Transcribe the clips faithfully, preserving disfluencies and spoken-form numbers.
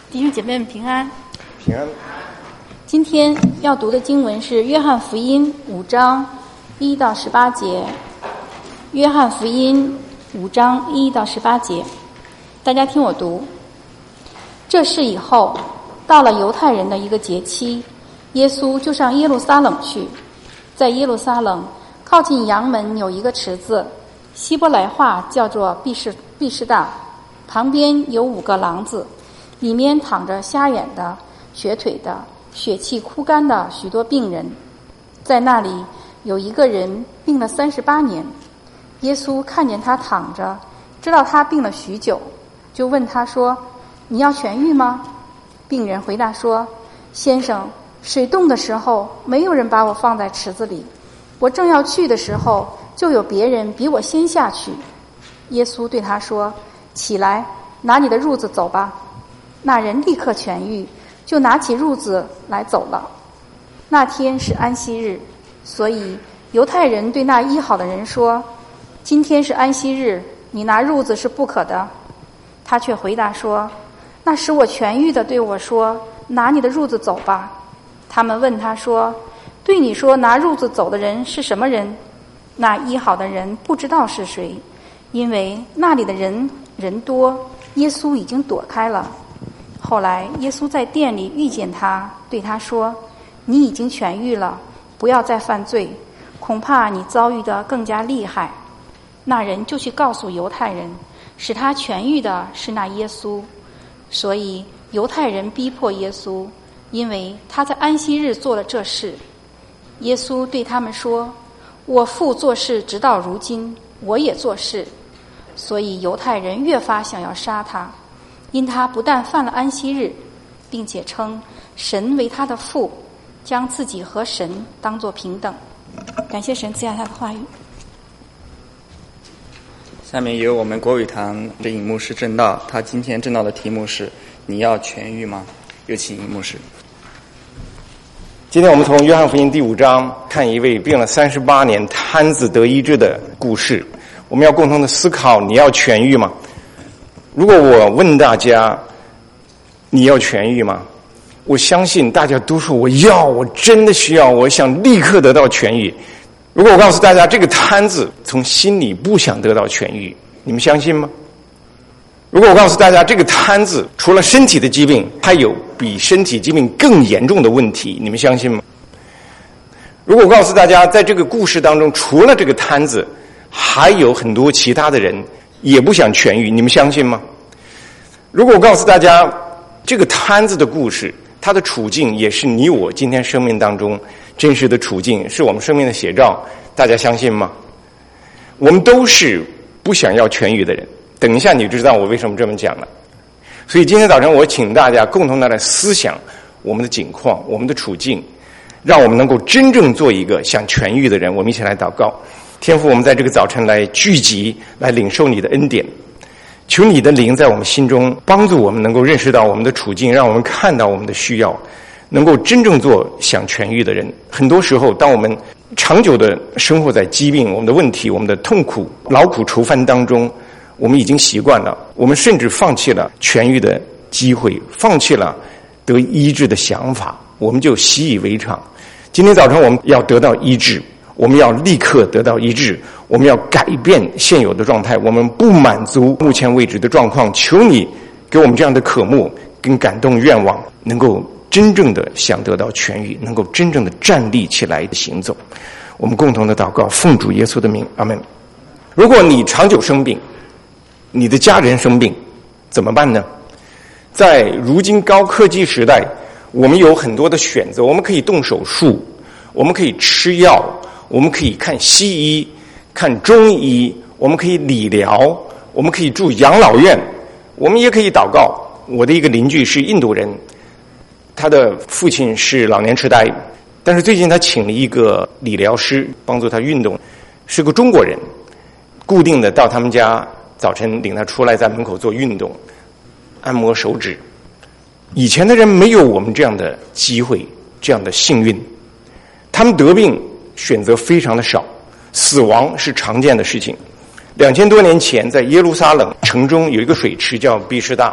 弟兄姐妹们平安。 平安。 今天要读的经文是约翰福音五章一到十八节。约翰福音五章一到十八节，大家听我读。这事以后，到了犹太人的一个节期，耶稣就上耶路撒冷去。在耶路撒冷靠近阳门有一个池子，希伯来话叫做毕士毕士大，旁边有五个廊子，里面躺着瞎眼的、瘸腿的、血气枯干的许多病人。在那里有一个人病了三十八年。耶稣看见他躺着，知道他病了许久，就问他说：你要痊愈吗？病人回答说：先生，水动的时候没有人把我放在池子里，我正要去的时候，就有别人比我先下去。耶稣对他说：起来，拿你的褥子走吧。那人立刻痊愈，就拿起褥子来走了。那天是安息日，所以犹太人对那医好的人说：今天是安息日，你拿褥子是不可的。他却回答说：那使我痊愈的对我说，拿你的褥子走吧。他们问他说：对你说拿褥子走的人是什么人？那医好的人不知道是谁，因为那里的人人多，耶稣已经躲开了。后来耶稣在店里遇见他，对他说：你已经痊愈了，不要再犯罪，恐怕你遭遇得更加厉害。那人就去告诉犹太人，使他痊愈的是那耶稣。所以犹太人逼迫耶稣，因为他在安息日做了这事。耶稣对他们说：我父做事直到如今，我也做事。所以犹太人越发想要杀他，因他不但犯了安息日，并且称神为他的父，将自己和神当作平等。感谢神赐下他的话语。 下面由我们国语堂的尹牧师正道，他今天正道的题目是：你要痊愈吗？有请尹牧师。 今天我们从约翰福音第五章看一位病了三十八年瘫子得医治的故事。我们要共同的思考：你要痊愈吗？如果我问大家你要痊愈吗？我相信大家都说我要，我真的需要，我想立刻得到痊愈。如果我告诉大家这个瘫子从心里不想得到痊愈，你们相信吗？如果我告诉大家这个瘫子除了身体的疾病，还有比身体疾病更严重的问题，你们相信吗？如果我告诉大家在这个故事当中，除了这个瘫子，还有很多其他的人也不想痊愈，你们相信吗？如果我告诉大家这个瘫子的故事，他的处境也是你我今天生命当中真实的处境，是我们生命的写照，大家相信吗？我们都是不想要痊愈的人，等一下你就知道我为什么这么讲了。所以今天早晨我请大家共同的来思想我们的境况，我们的处境，让我们能够真正做一个想痊愈的人。我们一起来祷告。天父，我们在这个早晨来聚集，来领受你的恩典，求你的灵在我们心中帮助我们能够认识到我们的处境，让我们看到我们的需要，能够真正做想痊愈的人。很多时候当我们长久的生活在疾病、我们的问题、我们的痛苦、劳苦愁烦当中，我们已经习惯了，我们甚至放弃了痊愈的机会，放弃了得医治的想法，我们就习以为常。今天早晨我们要得到医治，我们要立刻得到医治，我们要改变现有的状态，我们不满足目前为止的状况。求你给我们这样的渴慕跟感动愿望，能够真正的想得到痊愈，能够真正的站立起来行走。我们共同的祷告，奉主耶稣的名，阿们。如果你长久生病，你的家人生病，怎么办呢？在如今高科技时代，我们有很多的选择，我们可以动手术，我们可以吃药，我们可以看西医，看中医，我们可以理疗，我们可以住养老院，我们也可以祷告。我的一个邻居是印度人，他的父亲是老年痴呆，但是最近他请了一个理疗师帮助他运动，是个中国人，固定的到他们家，早晨领他出来，在门口做运动，按摩手指。以前的人没有我们这样的机会，这样的幸运，他们得病选择非常的少，死亡是常见的事情。两千多年前，在耶路撒冷城中有一个水池叫毕士大，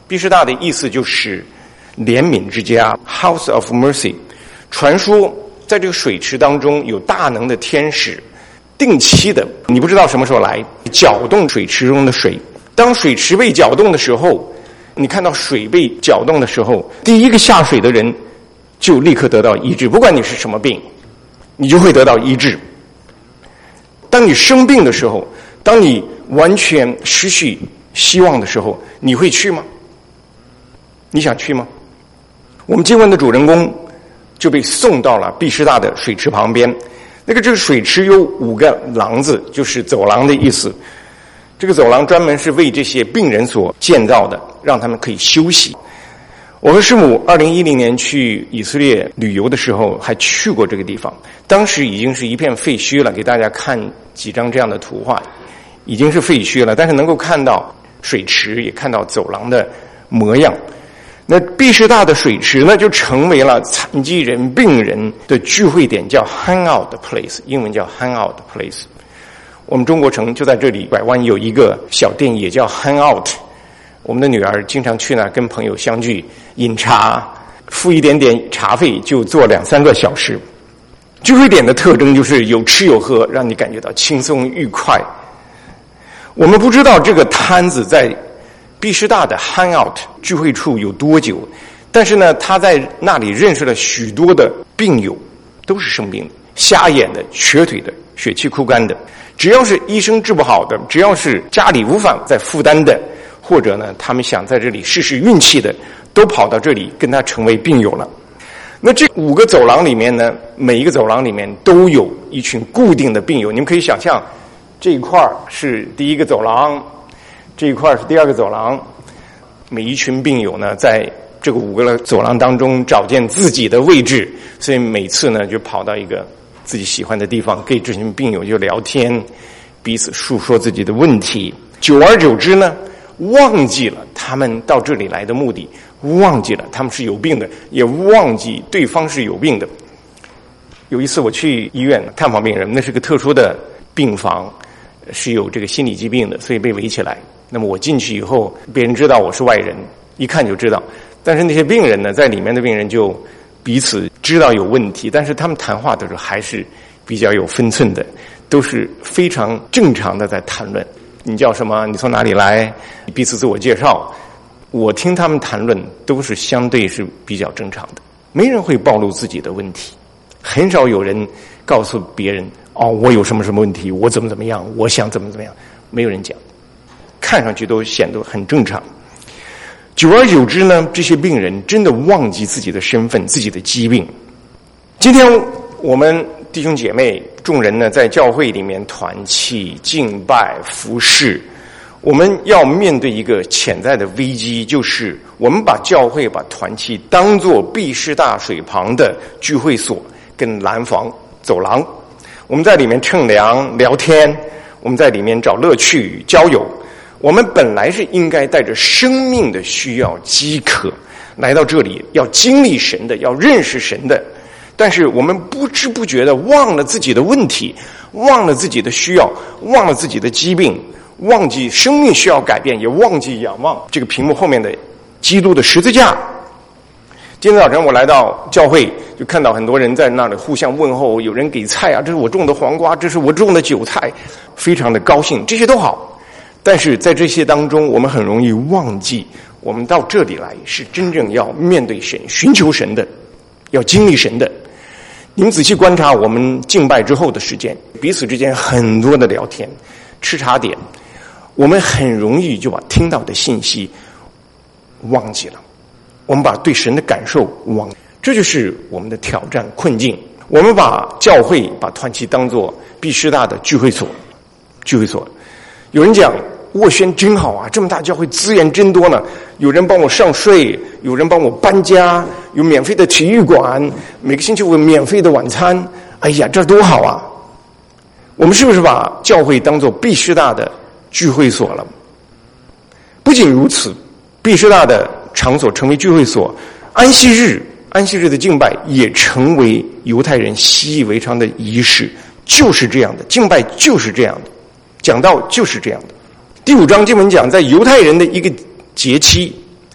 毕士大的意思就是怜悯之家 House of Mercy。 传说在这个水池当中有大能的天使定期的，你不知道什么时候来搅动水池中的水。当水池被搅动的时候，你看到水被搅动的时候，第一个下水的人就立刻得到医治，不管你是什么病，你就会得到医治。当你生病的时候，当你完全失去希望的时候，你会去吗？你想去吗？我们经文的主人公就被送到了毕士大的水池旁边。那个这个水池有五个廊子，就是走廊的意思。这个走廊专门是为这些病人所建造的，让他们可以休息。我和师母二零一零年去以色列旅游的时候还去过这个地方，当时已经是一片废墟了，给大家看几张这样的图画，已经是废墟了，但是能够看到水池，也看到走廊的模样。那毕士大的水池呢，就成为了残疾人、病人的聚会点，叫 hangout place， 英文叫 hangout place。我们中国城就在这里拐弯有一个小店，也叫 hangout。我们的女儿经常去那跟朋友相聚饮茶，付一点点茶费就坐两三个小时。聚会点的特征就是有吃有喝，让你感觉到轻松愉快。我们不知道这个摊子在毕士大的 hangout 聚会处有多久，但是呢，他在那里认识了许多的病友，都是生病的，瞎眼的、瘸腿的、血气枯干的，只要是医生治不好的，只要是家里无法再负担的，或者呢，他们想在这里试试运气的，都跑到这里跟他成为病友了。那这五个走廊里面呢，每一个走廊里面都有一群固定的病友。你们可以想象，这一块是第一个走廊，这一块是第二个走廊，每一群病友呢，在这个五个走廊当中找见自己的位置，所以每次呢就跑到一个自己喜欢的地方，跟这群病友就聊天，彼此述说自己的问题。久而久之呢，忘记了他们到这里来的目的，忘记了他们是有病的，也忘记对方是有病的。有一次我去医院探访病人，那是个特殊的病房，是有这个心理疾病的，所以被围起来。那么我进去以后，别人知道我是外人，一看就知道。但是那些病人呢，在里面的病人就彼此知道有问题，但是他们谈话的时候还是比较有分寸的，都是非常正常的在谈论。你叫什么？你从哪里来？彼此自我介绍。我听他们谈论都是相对是比较正常的，没人会暴露自己的问题，很少有人告诉别人哦，我有什么什么问题，我怎么怎么样，我想怎么怎么样，没有人讲，看上去都显得很正常。久而久之呢，这些病人真的忘记自己的身份，自己的疾病。今天我们弟兄姐妹众人呢，在教会里面团契、敬拜、服侍，我们要面对一个潜在的危机，就是我们把教会、把团契当作毕士大水旁的聚会所跟廊坊走廊，我们在里面乘凉聊天，我们在里面找乐趣交友。我们本来是应该带着生命的需要饥渴来到这里，要经历神的，要认识神的，但是我们不知不觉的忘了自己的问题，忘了自己的需要，忘了自己的疾病，忘记生命需要改变，也忘记仰望这个屏幕后面的基督的十字架。今天早晨我来到教会，就看到很多人在那里互相问候，有人给菜啊，这是我种的黄瓜，这是我种的韭菜，非常的高兴，这些都好。但是在这些当中，我们很容易忘记，我们到这里来是真正要面对神、寻求神的，要经历神的。你们仔细观察我们敬拜之后的时间，彼此之间很多的聊天、吃茶点，我们很容易就把听到的信息忘记了，我们把对神的感受忘了，这就是我们的挑战困境。我们把教会、把团契当作毕士大的聚会所，聚会所。有人讲斡旋真好啊，这么大教会资源真多呢，有人帮我上税，有人帮我搬家，有免费的体育馆，每个星期有免费的晚餐，哎呀，这多好啊！我们是不是把教会当作毕士大的聚会所了？不仅如此，毕士大的场所成为聚会所，安息日安息日的敬拜也成为犹太人习以为常的仪式，就是这样的，敬拜就是这样的，讲道就是这样的。第五章经文讲，在犹太人的一个节期，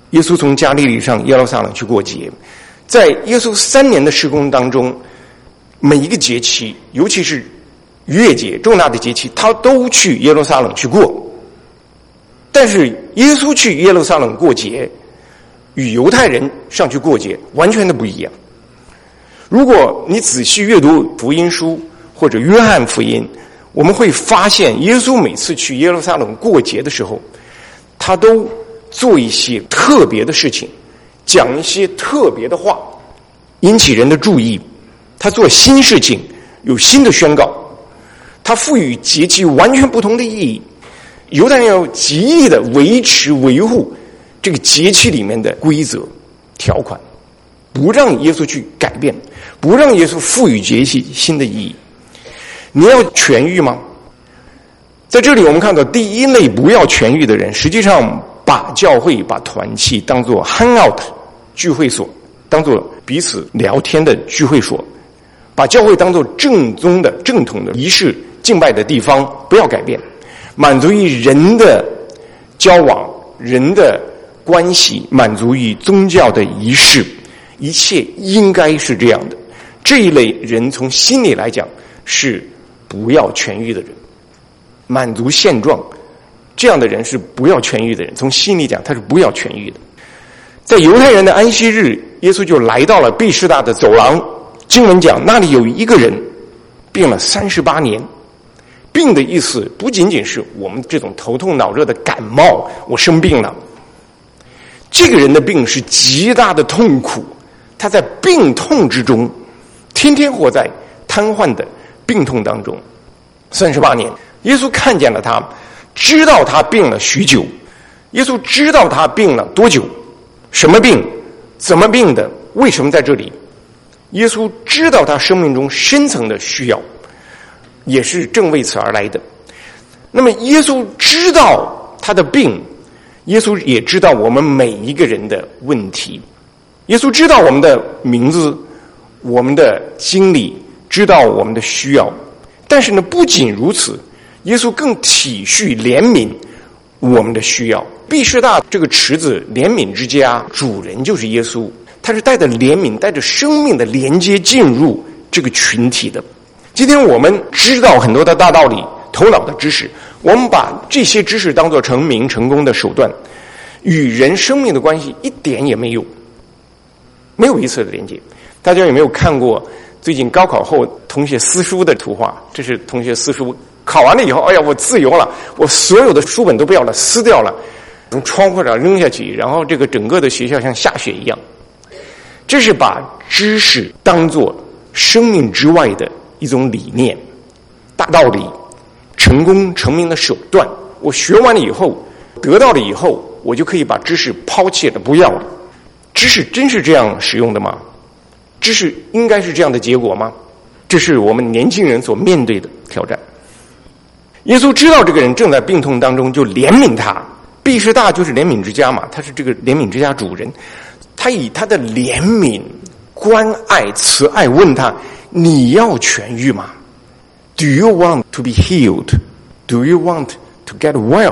耶稣从加利利上耶路撒冷去过节，在耶稣三年的事工当中，每一个节期，尤其是逾越节重大的节期，他都去耶路撒冷去过。但是耶稣去耶路撒冷过节，与犹太人上去过节完全的不一样。如果你仔细阅读福音书或者约翰福音，我们会发现耶稣每次去耶路撒冷过节的时候，他都做一些特别的事情，讲一些特别的话，引起人的注意。他做新事情，有新的宣告，他赋予节期完全不同的意义。犹太人要极力的维持维护这个节期里面的规则条款，不让耶稣去改变，不让耶稣赋予节期新的意义。你要痊愈吗？在这里我们看到第一类不要痊愈的人，实际上把教会把团契当作 hangout 聚会所，当作彼此聊天的聚会所，把教会当作正宗的正统的仪式敬拜的地方，不要改变，满足于人的交往，人的关系，满足于宗教的仪式，一切应该是这样的。这一类人从心理来讲是不要痊愈的人，满足现状，这样的人是不要痊愈的人，从心里讲他是不要痊愈的。在犹太人的安息日，耶稣就来到了毕士大的走廊，经文讲那里有一个人病了三十八年。病的意思不仅仅是我们这种头痛脑热的感冒，我生病了。这个人的病是极大的痛苦，他在病痛之中天天活在瘫痪的病痛当中三十八年。耶稣看见了他，知道他病了许久。耶稣知道他病了多久，什么病，怎么病的，为什么在这里。耶稣知道他生命中深层的需要，也是正为此而来的。那么耶稣知道他的病，耶稣也知道我们每一个人的问题。耶稣知道我们的名字，我们的经历，知道我们的需要。但是呢，不仅如此，耶稣更体恤怜悯我们的需要。毕士大这个池子怜悯之家，主人就是耶稣，他是带着怜悯，带着生命的连接进入这个群体的。今天我们知道很多的大道理，头脑的知识，我们把这些知识当作成名成功的手段，与人生命的关系一点也没有，没有一次的连接。大家有没有看过最近高考后同学撕书的图画？这是同学撕书，考完了以后，哎呀，我自由了，我所有的书本都不要了，撕掉了，从窗户上扔下去，然后这个整个的学校像下雪一样。这是把知识当作生命之外的一种理念、大道理、成功成名的手段。我学完了以后，得到了以后，我就可以把知识抛弃了，不要了。知识真是这样使用的吗？知识应该是这样的结果吗？这是我们年轻人所面对的挑战。耶稣知道这个人正在病痛当中，就怜悯他。毕士大就是怜悯之家嘛，他是这个怜悯之家主人。他以他的怜悯、关爱、慈爱问他，你要痊愈吗？ Do you want to be healed? Do you want to get well?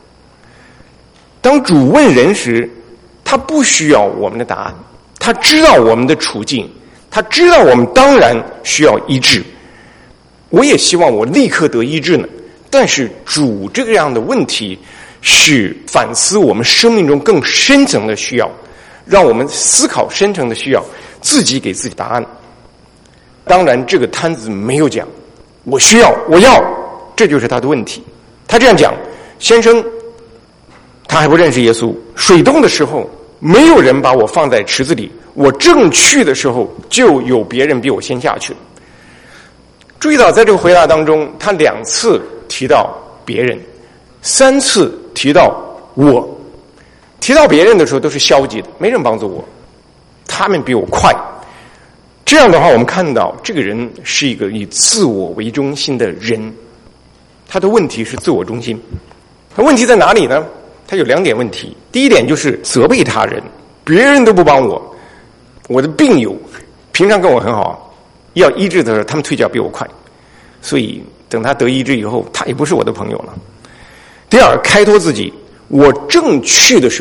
当主问人时，他不需要我们的答案，他知道我们的处境，他知道我们当然需要医治。我也希望我立刻得医治呢，但是主这个样的问题是反思我们生命中更深层的需要，让我们思考深层的需要，自己给自己答案。当然这个摊子没有讲我需要我要，这就是他的问题。他这样讲，先生他还不认识耶稣，水冻的时候没有人把我放在池子里，我正去的时候就有别人比我先下去了。注意到在这个回答当中，他两次提到别人，三次提到我。提到别人的时候都是消极的，没人帮助我，他们比我快。这样的话，我们看到这个人是一个以自我为中心的人，他的问题是自我中心。他问题在哪里呢？他有两点问题。第一点就是责备他人，别人都不帮我，我的病友平常跟我很好，要医治的时候他们退脚比我快，所以等他得医治以后，他也不是我的朋友了。第二，开脱自己，我正去的时候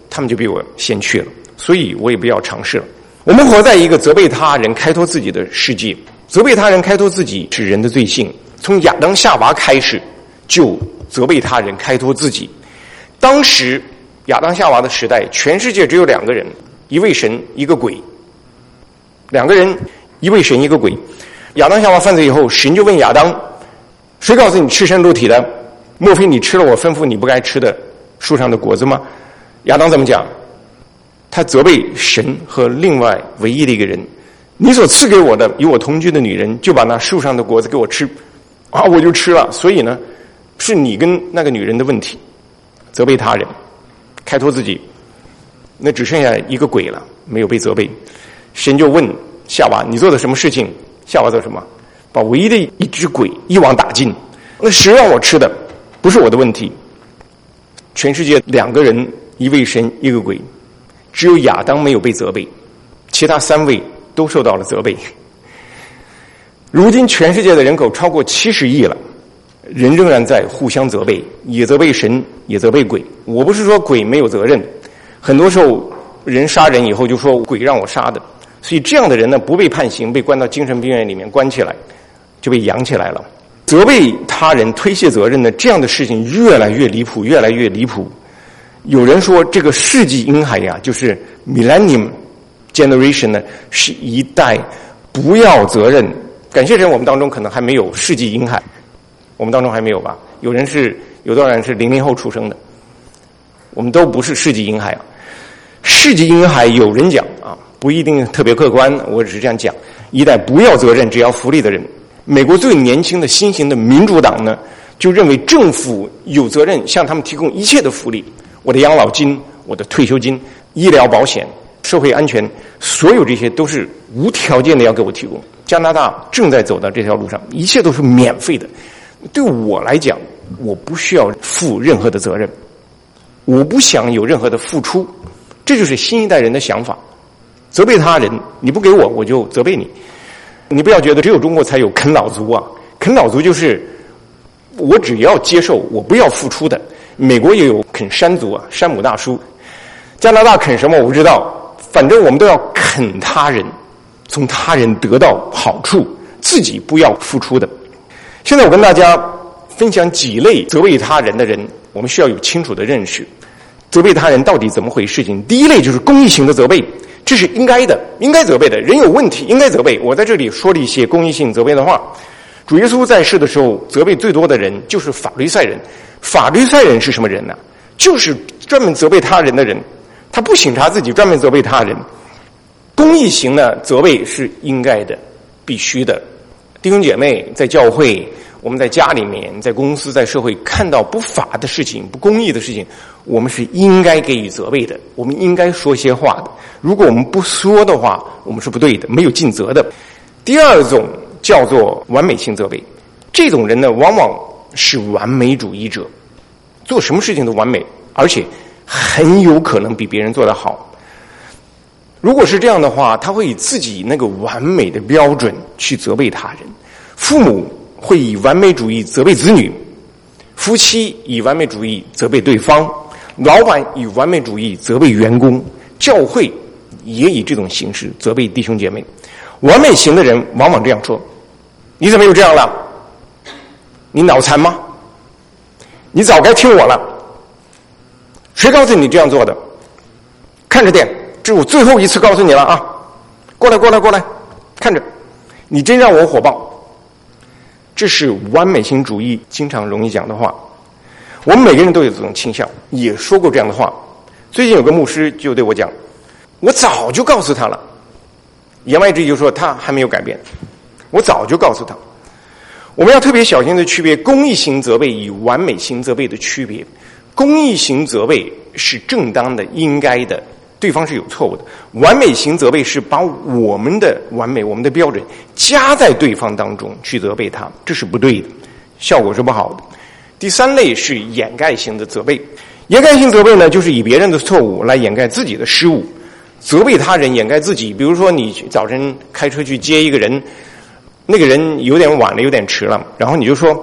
他们就比我先去了，所以我也不要尝试了。我们活在一个责备他人开脱自己的世界，责备他人开脱自己是人的罪性，从亚当夏娃开始就责备他人开脱自己。当时亚当夏娃的时代，全世界只有两个人，一位神一个鬼，两个人，一位神一个鬼。亚当夏娃犯罪以后，神就问亚当，谁告诉你吃生肉体的？莫非你吃了我吩咐你不该吃的树上的果子吗？亚当怎么讲？他责备神和另外唯一的一个人，你所赐给我的与我同居的女人就把那树上的果子给我吃啊，我就吃了。所以呢，是你跟那个女人的问题，责备他人开脱自己，那只剩下一个鬼了，没有被责备。神就问夏娃，你做的什么事情？夏娃做什么？把唯一的一只鬼一网打尽。那谁让我吃的？不是我的问题。全世界两个人，一位神一个鬼，只有亚当没有被责备，其他三位都受到了责备。如今全世界的人口超过七十亿了，人仍然在互相责备，也责备神，也责备鬼。我不是说鬼没有责任，很多时候人杀人以后就说鬼让我杀的，所以这样的人呢，不被判刑，被关到精神病院里面关起来，就被养起来了。责备他人推卸责任的这样的事情越来越离谱，越来越离谱。有人说这个世纪婴孩呀，就是 Millennium Generation 呢，是一代不要责任。感谢神，我们当中可能还没有世纪婴孩，我们当中还没有吧？有人是有多少人是零零后出生的？我们都不是世纪婴孩啊。世纪婴孩有人讲啊，不一定特别客观，我只是这样讲，一代不要责任只要福利的人。美国最年轻的新型的民主党呢，就认为政府有责任向他们提供一切的福利，我的养老金、我的退休金、医疗保险、社会安全，所有这些都是无条件的要给我提供。加拿大正在走到这条路上，一切都是免费的。对我来讲，我不需要负任何的责任，我不想有任何的付出，这就是新一代人的想法。责备他人，你不给我，我就责备你。你不要觉得只有中国才有啃老族啊，啃老族就是我只要接受，我不要付出的。美国也有啃山族啊，山姆大叔。加拿大啃什么我不知道，反正我们都要啃他人，从他人得到好处，自己不要付出的。现在我跟大家分享几类责备他人的人，我们需要有清楚的认识。责备他人到底怎么回事情？第一类就是公益型的责备，这是应该的，应该责备的，人有问题应该责备。我在这里说了一些公益性责备的话。主耶稣在世的时候，责备最多的人就是法利赛人。法利赛人是什么人呢？就是专门责备他人的人，他不省察自己，专门责备他人。公益型的责备是应该的，必须的。弟兄姐妹，在教会，我们在家里面，在公司，在社会看到不法的事情、不公义的事情，我们是应该给予责备的，我们应该说些话的。如果我们不说的话，我们是不对的，没有尽责的。第二种叫做完美性责备，这种人呢，往往是完美主义者，做什么事情都完美，而且很有可能比别人做得好。如果是这样的话，他会以自己那个完美的标准去责备他人。父母会以完美主义责备子女，夫妻以完美主义责备对方，老板以完美主义责备员工，教会也以这种形式责备弟兄姐妹。完美型的人往往这样说：你怎么又这样了？你脑残吗？你早该听我了，谁告诉你这样做的？看着点，这是我最后一次告诉你了啊！过来过来过来，看着，你真让我火爆。这是完美型主义经常容易讲的话。我们每个人都有这种倾向，也说过这样的话。最近有个牧师就对我讲，我早就告诉他了，言外之意就是说他还没有改变，我早就告诉他。我们要特别小心的区别公益型责备与完美型责备的区别。公益型责备是正当的、应该的，对方是有错误的。完美型责备是把我们的完美、我们的标准加在对方当中去责备他，这是不对的，效果是不好的。第三类是掩盖型的责备。掩盖性责备呢，就是以别人的错误来掩盖自己的失误，责备他人，掩盖自己。比如说你早晨开车去接一个人，那个人有点晚了，有点迟了，然后你就说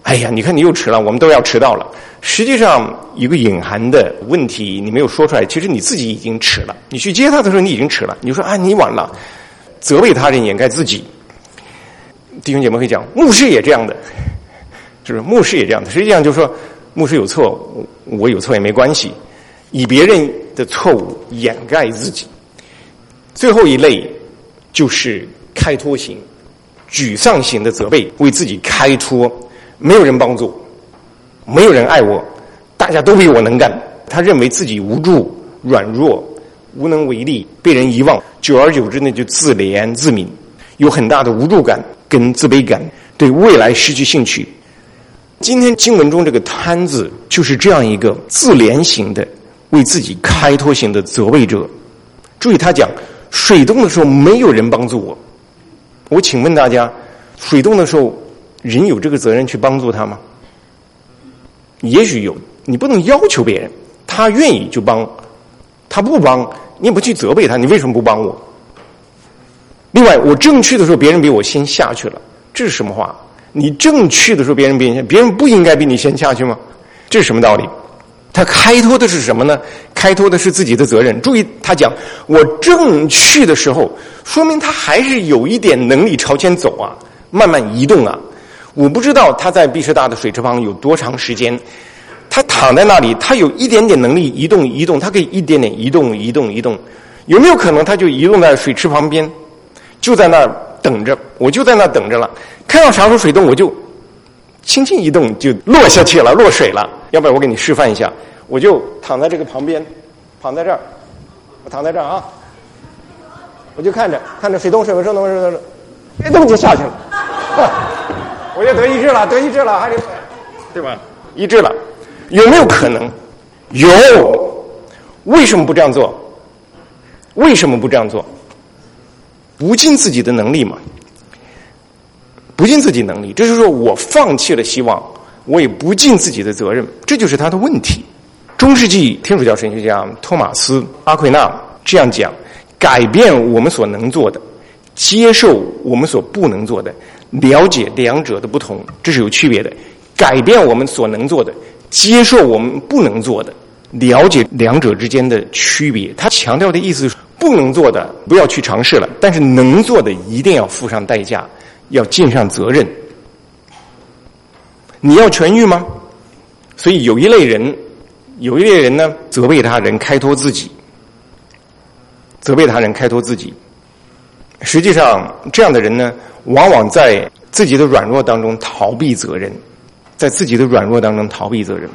哎呀，你看你又迟了，我们都要迟到了。实际上有个隐含的问题你没有说出来，其实你自己已经迟了。你去接他的时候你已经迟了，你说啊你晚了，责备他人掩盖自己。弟兄姐妹会讲，牧师也这样的，就是牧师也这样的。实际上就是说，牧师有错，我有错也没关系，以别人的错误掩盖自己。最后一类就是开脱型、沮丧型的责备，为自己开脱。没有人帮助，没有人爱我，大家都比我能干。他认为自己无助、软弱、无能为力，被人遗忘，久而久之呢，就自怜自悯，有很大的无助感跟自卑感，对未来失去兴趣。今天经文中这个摊子就是这样一个自怜型的、为自己开脱型的责备者。注意他讲，水冻的时候没有人帮助我。我请问大家，水冻的时候人有这个责任去帮助他吗？也许有，你不能要求别人，他愿意就帮，他不帮你也不去责备他，你为什么不帮我？另外，我正去的时候别人比我先下去了，这是什么话？你正去的时候别人比你先，别人不应该比你先下去吗？这是什么道理？他开脱的是什么呢？开脱的是自己的责任。注意他讲我正去的时候，说明他还是有一点能力朝前走啊，慢慢移动啊。我不知道他在毕士大的水池旁有多长时间，他躺在那里，他有一点点能力移动移动，他可以一点点移动移动移动。有没有可能他就移动在水池旁边，就在那儿等着，我就在那儿等着了，看到啥时候水动我就轻轻一动就落下去了，落水了。要不然我给你示范一下，我就躺在这个旁边，躺在这儿，我躺在这儿啊，我就看着看着水动水动水动水动，一动就下去了，我就得医治了，得医治了，还得对吧？医治了，有没有可能？有，为什么不这样做？为什么不这样做？不尽自己的能力嘛，不尽自己能力，这就是说我放弃了希望，我也不尽自己的责任，这就是他的问题。中世纪天主教神学家托马斯·阿奎那这样讲：改变我们所能做的，接受我们所不能做的，了解两者的不同，这是有区别的。改变我们所能做的，接受我们不能做的，了解两者之间的区别。他强调的意思是，不能做的不要去尝试了，但是能做的一定要付上代价，要尽上责任。你要痊愈吗？所以有一类人，有一类人呢，责备他人，开脱自己，责备他人，开脱自己。实际上，这样的人呢，往往在自己的软弱当中逃避责任，在自己的软弱当中逃避责任。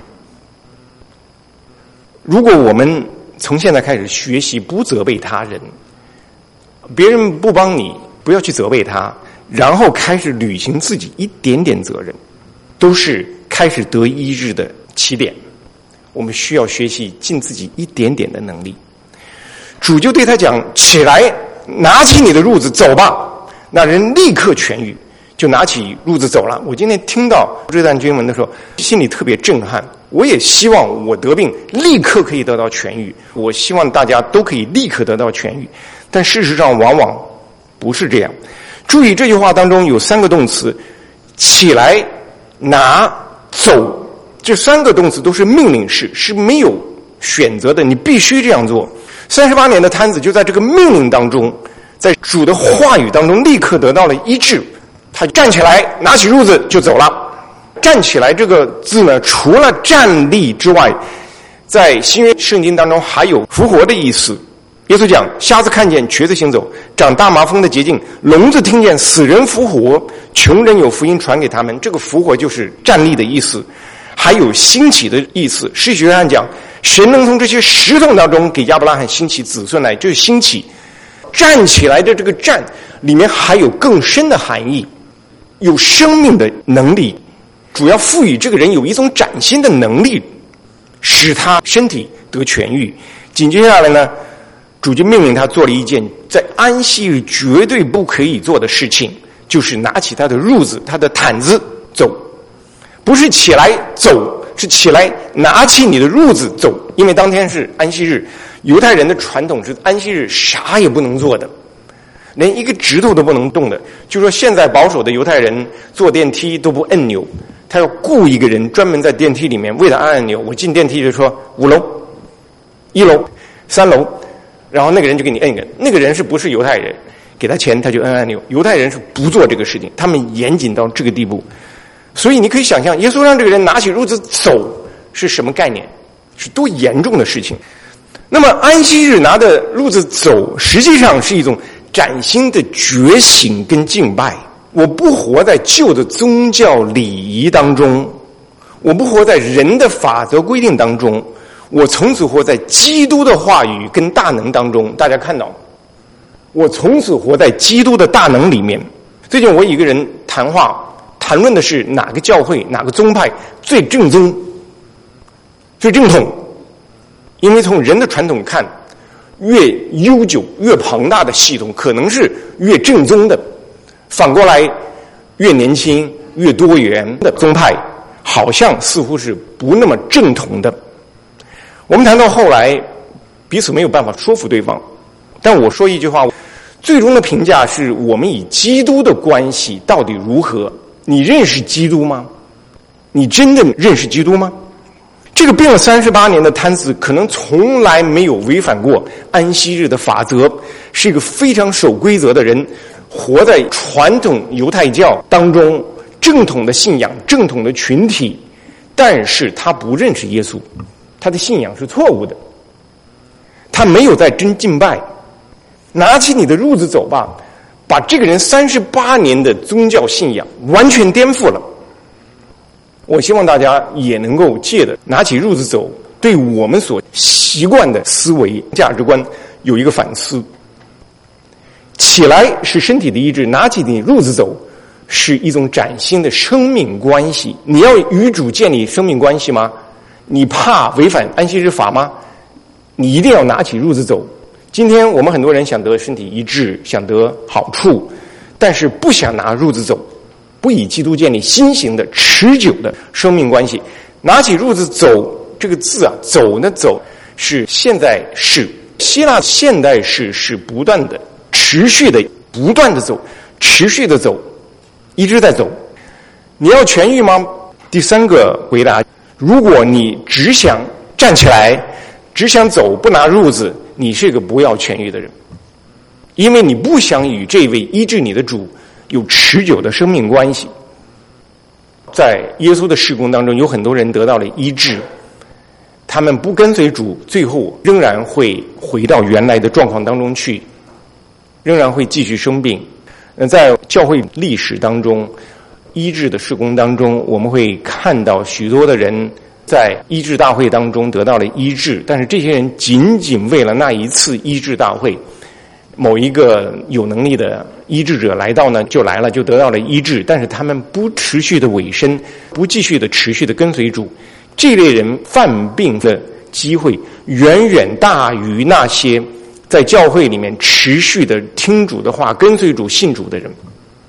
如果我们从现在开始学习不责备他人，别人不帮你，不要去责备他，然后开始履行自己一点点责任，都是开始得医治的起点。我们需要学习尽自己一点点的能力。主就对他讲：起来，拿起你的褥子走吧。那人立刻痊愈，就拿起褥子走了。我今天听到这段经文的时候，心里特别震撼。我也希望我得病立刻可以得到痊愈，我希望大家都可以立刻得到痊愈，但事实上往往不是这样。注意这句话当中有三个动词：起来、拿、走。这三个动词都是命令式，是没有选择的，你必须这样做。三十八年的摊子就在这个命令当中，在主的话语当中立刻得到了医治。他站起来，拿起褥子就走了。站起来这个字呢，除了站立之外，在新约圣经当中还有复活的意思。耶稣讲：瞎子看见，瘸子行走，长大麻风的洁净，聋子听见，死人复活，穷人有福音传给他们。这个复活就是站立的意思，还有兴起的意思。使徒约翰讲，神能从这些石头当中给亚伯拉罕兴起子孙来，就是兴起。站起来的这个站里面还有更深的含义，有生命的能力，主要赋予这个人有一种崭新的能力，使他身体得痊愈。紧接下来呢，主就命令他做了一件在安息日绝对不可以做的事情，就是拿起他的褥子，他的毯子走。不是起来走，是起来拿起你的褥子走。因为当天是安息日，犹太人的传统是安息日啥也不能做的，连一个指头都不能动的。就说现在保守的犹太人坐电梯都不按钮， 他要雇一个人专门在电梯里面为他按按钮。我进电梯就说五楼、一楼、三楼，然后那个人就给你摁一个。那个人是不是犹太人？给他钱他就摁按钮。犹太人是不做这个事情，他们严谨到这个地步。所以你可以想象，耶稣让这个人拿起褥子走是什么概念，是多严重的事情。那么安息日拿着褥子走，实际上是一种崭新的觉醒跟敬拜。我不活在旧的宗教礼仪当中，我不活在人的法则规定当中，我从此活在基督的话语跟大能当中。大家看到，我从此活在基督的大能里面。最近我一个人谈话，谈论的是哪个教会哪个宗派最正宗最正统。因为从人的传统看，越悠久越庞大的系统可能是越正宗的，反过来越年轻越多元的宗派好像似乎是不那么正统的。我们谈到后来彼此没有办法说服对方，但我说一句话，最终的评价是我们与基督的关系到底如何。你认识基督吗？你真的认识基督吗？这个病了三十八年的瘫子可能从来没有违反过安息日的法则，是一个非常守规则的人，活在传统犹太教当中正统的信仰正统的群体，但是他不认识耶稣，他的信仰是错误的，他没有在真敬拜。拿起你的褥子走吧，把这个人三十八年的宗教信仰完全颠覆了。我希望大家也能够借着拿起褥子走，对我们所习惯的思维价值观有一个反思。起来是身体的医治，拿起你褥子走是一种崭新的生命关系。你要与主建立生命关系吗？你怕违反安息日法吗？你一定要拿起褥子走。今天我们很多人想得身体医治，想得好处，但是不想拿褥子走，不以基督建立新型的持久的生命关系。拿起褥子走这个字啊，走呢走是现在式，希腊现代式是不断的持续的不断的走，持续的走，一直在走。你要痊愈吗？第三个回答，如果你只想站起来，只想走，不拿褥子，你是个不要痊愈的人，因为你不想与这位医治你的主有持久的生命关系。在耶稣的事工当中，有很多人得到了医治，他们不跟随主，最后仍然会回到原来的状况当中去，仍然会继续生病。在教会历史当中，医治的事工当中，我们会看到许多的人在医治大会当中得到了医治，但是这些人仅仅为了那一次医治大会，某一个有能力的医治者来到呢，就来了，就得到了医治，但是他们不持续的委身，不继续的持续的跟随主。这类人犯病的机会远远大于那些在教会里面持续的听主的话，跟随主信主的人。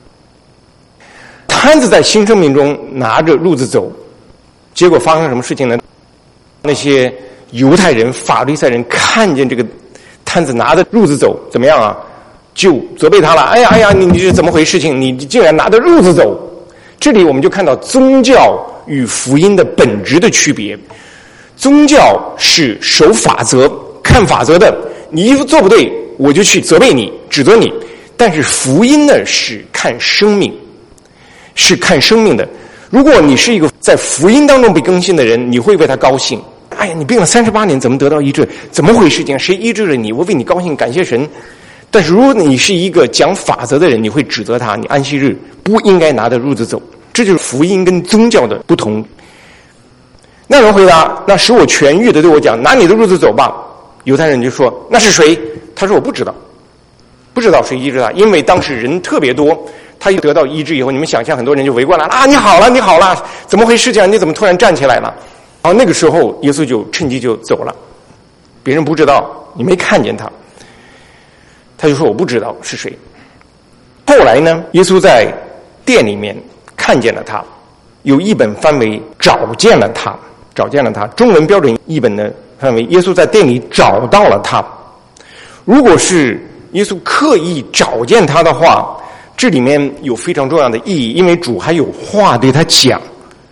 瘫子在新生命中拿着褥子走，结果发生什么事情呢？那些犹太人法利赛人看见这个瘫子拿着褥子走，怎么样啊？就责备他了。哎呀哎呀，你你是怎么回事情？你竟然拿着褥子走！这里我们就看到宗教与福音的本质的区别。宗教是守法则、看法则的，你一做不对，我就去责备你、指责你。但是福音呢，是看生命，是看生命的。如果你是一个在福音当中被更新的人，你会为他高兴。哎呀，你病了三十八年，怎么得到医治？怎么回事情？谁医治了你？我为你高兴，感谢神。但是如果你是一个讲法则的人，你会指责他，你安息日不应该拿着褥子走。这就是福音跟宗教的不同。那人回答，那使我痊愈的对我讲，拿你的褥子走吧。犹太人就说，那是谁？他说我不知道，不知道谁医治他，因为当时人特别多。他一得到医治以后，你们想象很多人就围过来了啊！你好了，你好了，怎么回事情？你怎么突然站起来了？然后那个时候，耶稣就趁机就走了，别人不知道，你没看见他，他就说我不知道是谁。后来呢，耶稣在店里面看见了他，有译本翻为找见了他，找见了他。中文标准译本呢翻为耶稣在店里找到了他。如果是耶稣刻意找见他的话，这里面有非常重要的意义，因为主还有话对他讲。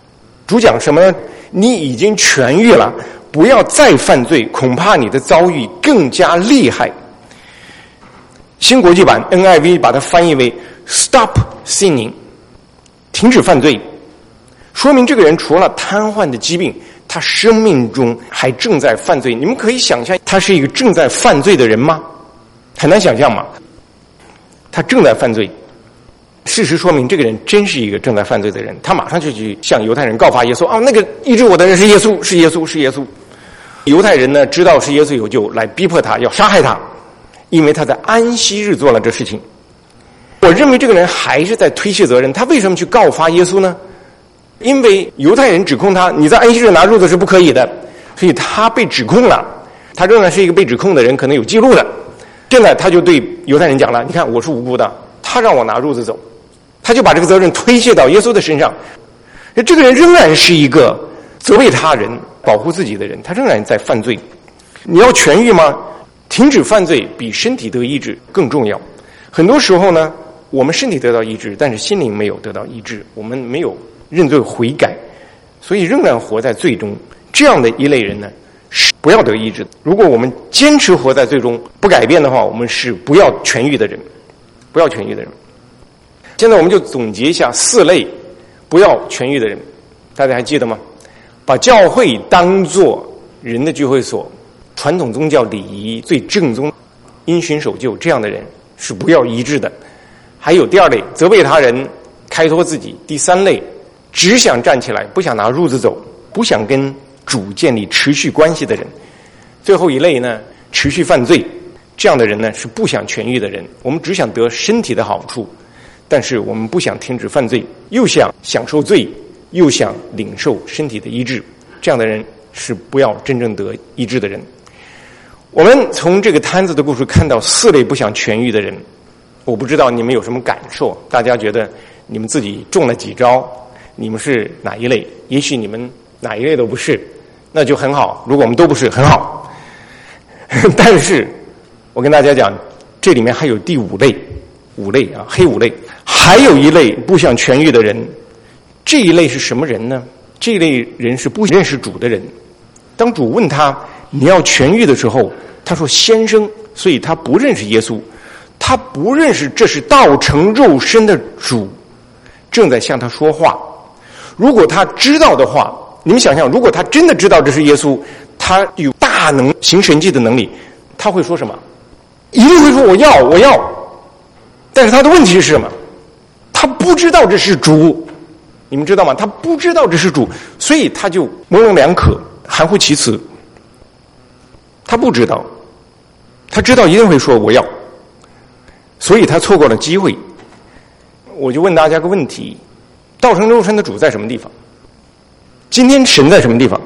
主讲什么呢？你已经痊愈了，不要再犯罪，恐怕你的遭遇更加厉害。新国际版 N I V 把它翻译为 Stop sinning， 停止犯罪，说明这个人除了瘫痪的疾病，他生命中还正在犯罪。你们可以想象他是一个正在犯罪的人吗？很难想象嘛。他正在犯罪，事实说明这个人真是一个正在犯罪的人。他马上就去向犹太人告发耶稣，啊，那个医治我的人是耶稣，是耶稣，是耶稣。犹太人呢知道是耶稣有救，来逼迫他，要杀害他，因为他在安息日做了这事情。我认为这个人还是在推卸责任。他为什么去告发耶稣呢？因为犹太人指控他，你在安息日拿褥子是不可以的，所以他被指控了。他仍然是一个被指控的人，可能有记录的。现在他就对犹太人讲了，你看我是无辜的，他让我拿褥子走，他就把这个责任推卸到耶稣的身上。这个人仍然是一个责备他人保护自己的人，他仍然在犯罪。你要痊愈吗？停止犯罪比身体得医治更重要。很多时候呢，我们身体得到医治，但是心灵没有得到医治，我们没有认罪悔改，所以仍然活在罪中。这样的一类人呢，是不要得医治的。如果我们坚持活在罪中不改变的话，我们是不要痊愈的人，不要痊愈的人。现在我们就总结一下四类不要痊愈的人，大家还记得吗？把教会当作人的聚会所，传统宗教礼仪最正宗，因循守旧，这样的人是不要医治的。还有第二类，责备他人，开脱自己。第三类，只想站起来，不想拿褥子走，不想跟主建立持续关系的人。最后一类呢，持续犯罪，这样的人呢是不想痊愈的人。我们只想得身体的好处，但是我们不想停止犯罪，又想享受罪，又想领受身体的医治，这样的人是不要真正得医治的人。我们从这个摊子的故事看到四类不想痊愈的人，我不知道你们有什么感受，大家觉得你们自己中了几招，你们是哪一类？也许你们哪一类都不是，那就很好，如果我们都不是很好。但是我跟大家讲，这里面还有第五类，五类啊，黑五类，还有一类不想痊愈的人。这一类是什么人呢？这一类人是不认识主的人。当主问他你要痊愈的时候，他说先生，所以他不认识耶稣，他不认识这是道成肉身的主正在向他说话。如果他知道的话，你们想象，如果他真的知道这是耶稣，他有大能行神迹的能力，他会说什么？一定会说我要我要。但是他的问题是什么？他不知道这是主，你们知道吗？他不知道这是主，所以他就模棱两可，含糊其辞。他不知道，他知道一定会说我要，所以他错过了机会。我就问大家个问题，道成肉身的主在什么地方？今天神在什么地方？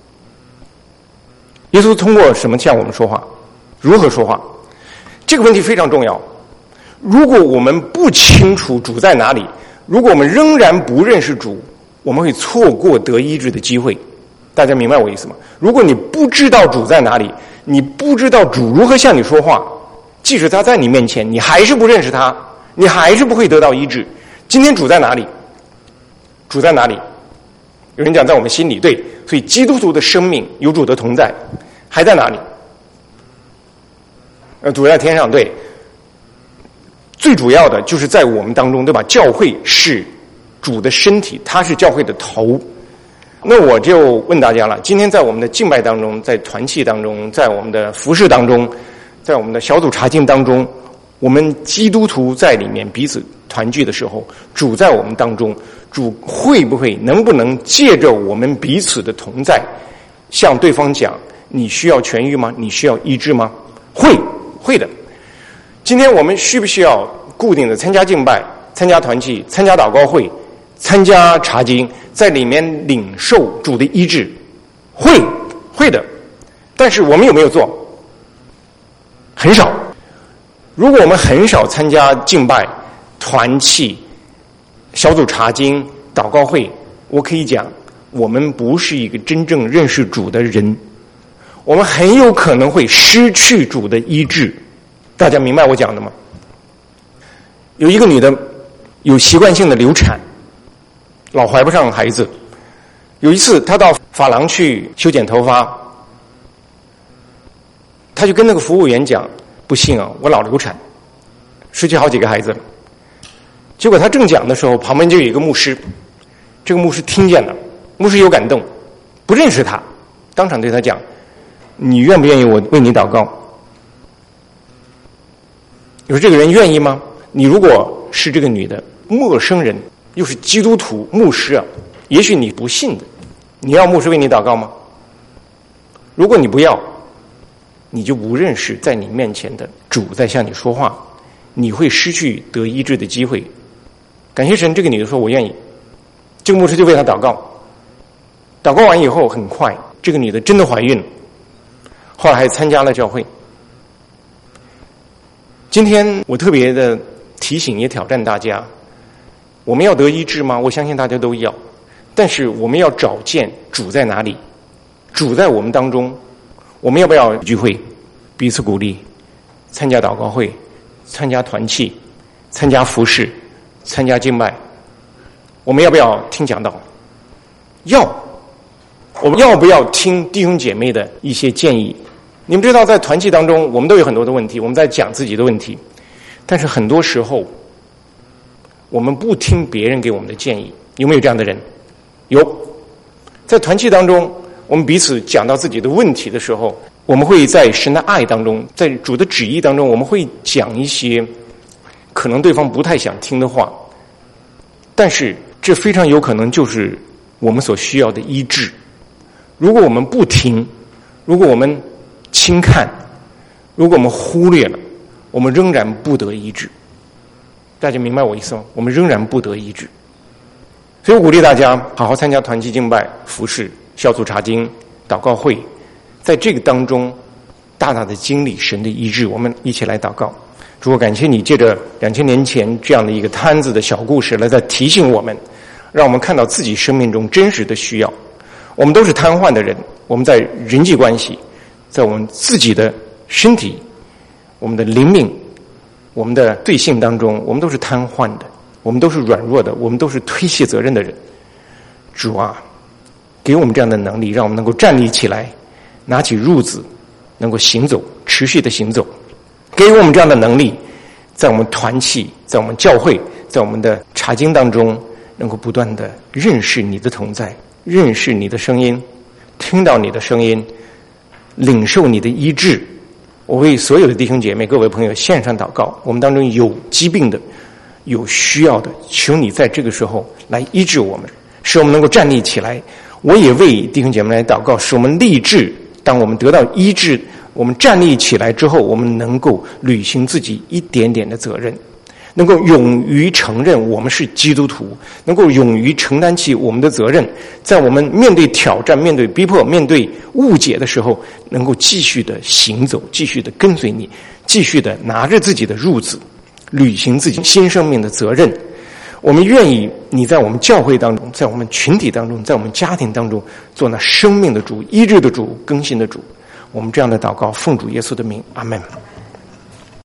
耶稣通过什么向我们说话？如何说话？这个问题非常重要。如果我们不清楚主在哪里，如果我们仍然不认识主，我们会错过得医治的机会。大家明白我意思吗？如果你不知道主在哪里，你不知道主如何向你说话，即使他在你面前，你还是不认识他，你还是不会得到医治。今天主在哪里？主在哪里？有人讲在我们心里，对，所以基督徒的生命有主的同在，还在哪里？呃，主在天上，对。最主要的就是在我们当中，对吧？教会是主的身体，他是教会的头。那我就问大家了，今天在我们的敬拜当中，在团契当中，在我们的服事当中，在我们的小组查经当中，我们基督徒在里面彼此团聚的时候，主在我们当中，主会不会能不能借着我们彼此的同在，向对方讲你需要痊愈吗？你需要医治吗？会会的。今天我们需不需要固定的参加敬拜、参加团契、参加祷告会、参加查经，在里面领受主的医治？会会的。但是我们有没有做？很少。如果我们很少参加敬拜、团契、小组查经、祷告会，我可以讲我们不是一个真正认识主的人，我们很有可能会失去主的医治。大家明白我讲的吗？有一个女的有习惯性的流产，老怀不上孩子， 有一次他到发廊去修剪头发，他就跟那个服务员讲，不幸啊，我老流产，失去好几个孩子。结果他正讲的时候，旁边就有一个牧师，这个牧师听见了，牧师有感动，不认识他，当场对他讲，你愿不愿意我为你祷告？你说这个人愿意吗？你如果是这个女的陌生人，又是基督徒牧师啊，也许你不信的，你要牧师为你祷告吗？如果你不要，你就不认识在你面前的主在向你说话，你会失去得医治的机会。感谢神，这个女的说我愿意，这个牧师就为她祷告。祷告完以后，很快这个女的真的怀孕了，后来还参加了教会。今天我特别的提醒也挑战大家，我们要得医治吗？我相信大家都要，但是我们要找见主在哪里，主在我们当中。我们要不要聚会，彼此鼓励，参加祷告会，参加团契，参加服事，参加敬拜？我们要不要听讲道？要。我们要不要听弟兄姐妹的一些建议？你们知道在团契当中我们都有很多的问题，我们在讲自己的问题，但是很多时候我们不听别人给我们的建议。有没有这样的人？有。在团契当中我们彼此讲到自己的问题的时候，我们会在神的爱当中，在主的旨意当中，我们会讲一些可能对方不太想听的话，但是这非常有可能就是我们所需要的医治。如果我们不听，如果我们轻看，如果我们忽略了，我们仍然不得医治。大家明白我意思吗？我们仍然不得医治。所以我鼓励大家好好参加团契敬拜、服事、小组查经、祷告会，在这个当中大大的经历神的医治。我们一起来祷告。主，我感谢你借着两千年前这样的一个摊子的小故事来在提醒我们，让我们看到自己生命中真实的需要。我们都是瘫痪的人，我们在人际关系，在我们自己的身体、我们的灵命、我们的罪性当中，我们都是瘫痪的，我们都是软弱的，我们都是推卸责任的人。主啊，给我们这样的能力，让我们能够站立起来，拿起褥子，能够行走，持续的行走。给我们这样的能力，在我们团契，在我们教会，在我们的查经当中，能够不断的认识你的同在，认识你的声音，听到你的声音，领受你的医治。我为所有的弟兄姐妹、各位朋友献上祷告，我们当中有疾病的、有需要的，求你在这个时候来医治我们，使我们能够站立起来。我也为弟兄姐妹来祷告，使我们立志，当我们得到医治，我们站立起来之后，我们能够履行自己一点点的责任，能够勇于承认我们是基督徒，能够勇于承担起我们的责任，在我们面对挑战、面对逼迫、面对误解的时候，能够继续的行走，继续的跟随你，继续的拿着自己的褥子，履行自己新生命的责任。我们愿意你在我们教会当中，在我们群体当中，在我们家庭当中做那生命的主、医治的主、更新的主。我们这样的祷告奉主耶稣的名，阿们。